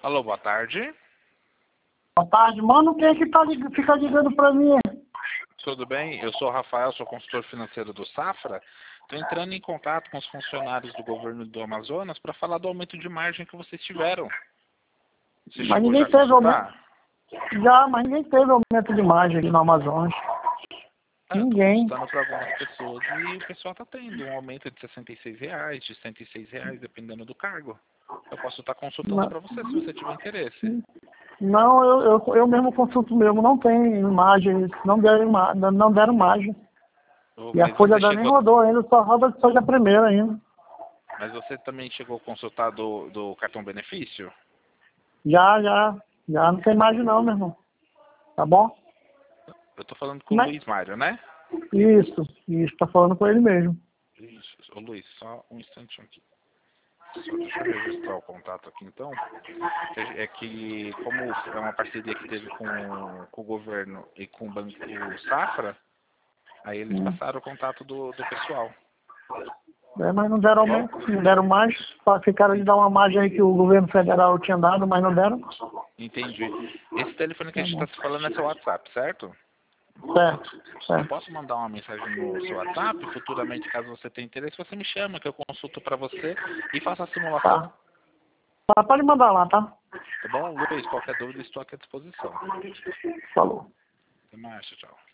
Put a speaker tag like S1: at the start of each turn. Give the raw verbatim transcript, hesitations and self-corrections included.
S1: Alô, boa tarde.
S2: Boa tarde, mano. Quem é que tá, lig- fica ligando pra mim?
S1: Tudo bem? Eu sou o Rafael, sou consultor financeiro do Safra. Estou entrando em contato com os funcionários do governo do Amazonas para falar do aumento de margem que vocês tiveram. Você
S2: Mas
S1: chegou
S2: ninguém
S1: já a
S2: teve aumento.
S1: consultar?
S2: Já, mas ninguém teve aumento de margem aqui no Amazonas.
S1: Ah, eu tô
S2: Ninguém.
S1: consultando para algumas pessoas e o pessoal está tendo um aumento de sessenta e seis reais, de cento e seis reais, dependendo do cargo. Eu posso estar consultando
S2: Não,
S1: para você se você tiver interesse.
S2: não eu, eu, eu mesmo consulto mesmo, não tem margem, não deram, ma- não deram margem.
S1: Ô,
S2: E a
S1: Mas
S2: folha
S1: você
S2: da nem
S1: chegou,
S2: rodou ainda, só roda só da primeira ainda.
S1: mas você também chegou a consultar do, do cartão benefício?
S2: Já, já, já não tem margem não, meu irmão. Tá bom?
S1: Eu tô falando com o
S2: Mas,
S1: Luiz Mário, né?
S2: isso, isso, tá falando com ele mesmo.
S1: Isso. Ô, Luiz, só um instantinho aqui. Só deixa eu registrar o contato aqui, então. É que, como é uma parceria que teve com, com o governo e com o Banco Safra, aí eles
S2: Hum.
S1: passaram o contato do, do pessoal.
S2: É, mas não deram
S1: Tá bom?
S2: aumento, não deram mais, só ficaram de dar uma margem aí que o governo federal tinha dado, mas não deram.
S1: Entendi. Esse telefone que a
S2: Tá
S1: gente
S2: bom.
S1: está se falando é seu WhatsApp, certo?
S2: Certo,
S1: Eu
S2: certo.
S1: posso mandar uma mensagem no seu WhatsApp, futuramente, caso você tenha interesse, você me chama, que eu consulto para você e faço a simulação.
S2: Tá. Tá, pode mandar lá, tá?
S1: Tá bom, Luiz? Qualquer dúvida, estou aqui à disposição.
S2: Falou.
S1: Até mais, tchau.